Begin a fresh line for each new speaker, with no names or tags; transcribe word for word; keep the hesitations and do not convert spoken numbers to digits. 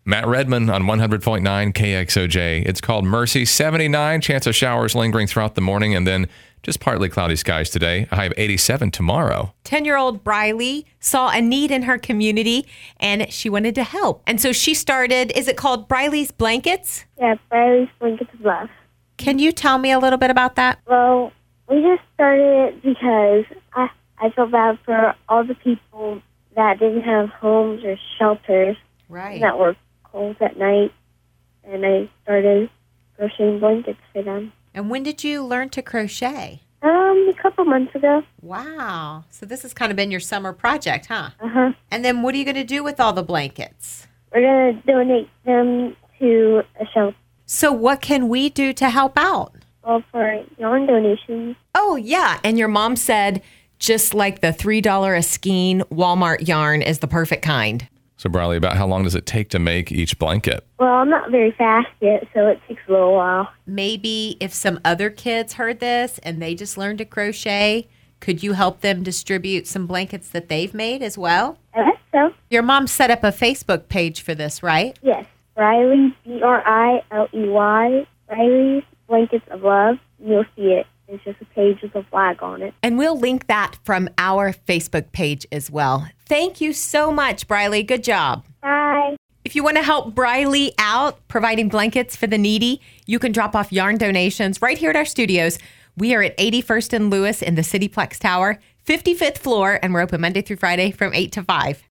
Matt Redman on one hundred point nine K X O J. It's called Mercy. seventy-nine, chance of showers lingering throughout the morning, and then just partly cloudy skies today. A high of eighty-seven tomorrow.
ten-year-old Briley saw a need in her community, and she wanted to help. And so she started, is it called Briley's Blankets?
Yeah, Briley's Blankets of Love.
Can you tell me a little bit about that?
Well, we just started it because I, I felt bad for all the people that didn't have homes or shelters.
Right.
That were cold at night. And I started crocheting blankets for them.
And when did you learn to crochet?
Um, a couple months ago.
Wow. So this has kind of been your summer project, huh?
Uh-huh.
And then what are you going to do with all the blankets?
We're going to donate them to a shelter.
So what can we do to help out?
Well, for yarn donations.
Oh, yeah. And your mom said just like the three dollars a skein Walmart yarn is the perfect kind.
So, Briley, about how long does it take to make each blanket?
Well, I'm not very fast yet, so it takes a little while.
Maybe if some other kids heard this and they just learned to crochet, could you help them distribute some blankets that they've made as well?
I guess so.
Your mom set up a Facebook page for this, right?
Yes. Briley, B R I L E Y, Briley's Blankets of Love. You'll see it. It's just a page with a flag on it.
And we'll link that from our Facebook page as well. Thank you so much, Briley. Good job.
Bye.
If you want to help Briley out providing blankets for the needy, you can drop off yarn donations right here at our studios. We are at eighty-first and Lewis in the Cityplex Tower, fifty-fifth floor, and we're open Monday through Friday from eight to five.